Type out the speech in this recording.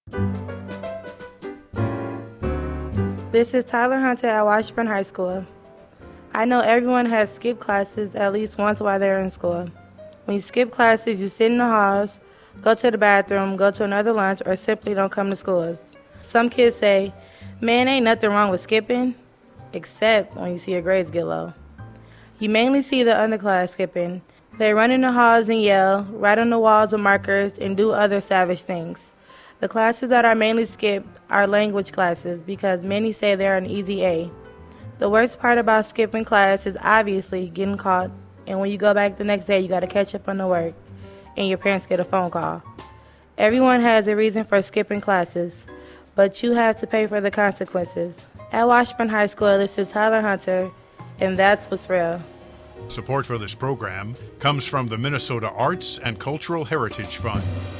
This is Tyler Hunter at Washburn High School. I know everyone has skipped classes at least once while they're in school. When you skip classes, you sit in the halls, go to the bathroom, go to another lunch, or simply don't come to school. Some kids say, "Man, ain't nothing wrong with skipping," except when you see your grades get low. You mainly see the underclass skipping. They run in the halls and yell, write on the walls with markers, and do other savage things. The classes that are mainly skipped are language classes because many say they're an easy A. The worst part about skipping class is obviously getting caught, and when you go back the next day, you got to catch up on the work, and your parents get a phone call. Everyone has a reason for skipping classes, but you have to pay for the consequences. At Washburn High School, this is Tyler Hunter, and that's what's real. Support for this program comes from the Minnesota Arts and Cultural Heritage Fund.